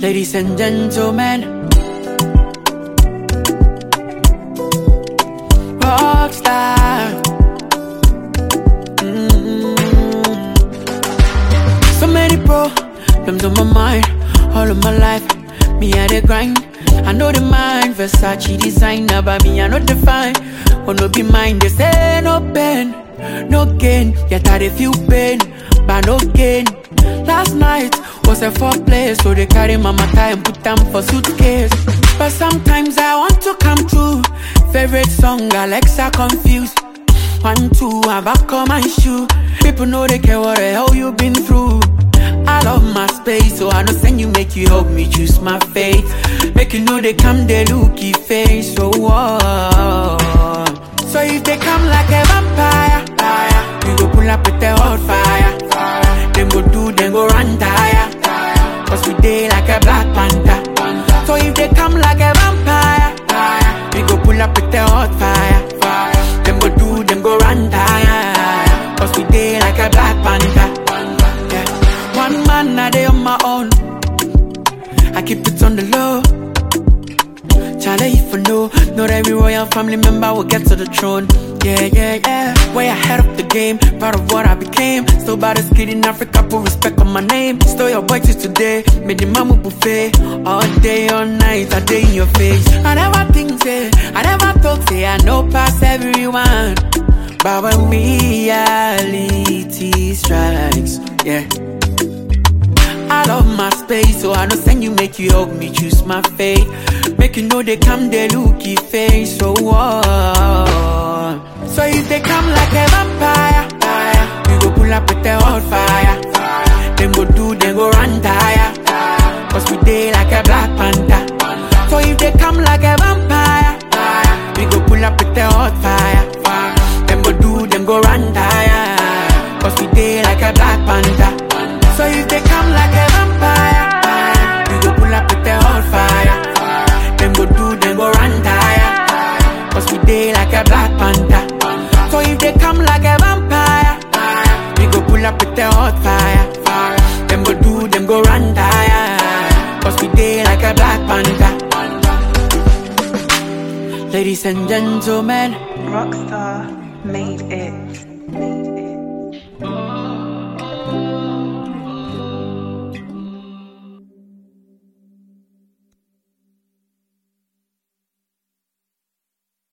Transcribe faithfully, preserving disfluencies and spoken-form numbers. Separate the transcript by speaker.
Speaker 1: Ladies and gentlemen, rockstar. Mm-hmm. So many problems on my mind, all of my life. Me I dey grind. I know the mind, Versace designer, but me I know the fine. Oh no be mine, they say no pain, no gain. Yet I dey feel pain, but no gain. Last night was a foreplay, so they carry my matter and put them for suitcase. But sometimes I want to come true. Favorite song, Alexa confused. One, two, I back on my shoe. People know they care what the hell you been through. I love my space, so I know send you, make you help me choose my faith. Make you know they come, they looky face, so oh. So if they come like a vampire, we go pull up with the hot fire. Then go do, then go run tire. Cause we day like a Black Panther. So if they come like a vampire, we go pull up with the hot fire. Then go do, then go run tire. Cause we day like a Black Panther. One man, I dey on my own. I keep it on the low. Charlie, if you know, not every royal family member will get to the throne. Yeah, yeah, yeah. Way ahead of the game, part of what I became. Still by the skid in Africa, put respect on my name. Still your boy till today, made the mamu buffet. All day, all night, I day in your face. I never think, say, I never thought, say, I know past everyone. But when reality strikes, yeah. I love my space, so I know send you, make you help me choose my fate. Make you know they come, they looky face, so oh. So if they come like a vampire, we go pull up with the hot fire. Then go do, then go run tire. Cause we day like a Black Panther. So if they come like a vampire, we go pull up with the hot fire. Then go do, then go run tire. Cause we day like a Black Panther. So if they come like a vampire, we go pull up with the hot fire. Then go do, then go run tire. Cause we day like a Black Panther. So if they come like a vampire, we go pull up with the hot fire. Then go do, then go run tire. Cause we day like a Black Panther. Ladies and gentlemen,
Speaker 2: Rockstar made it.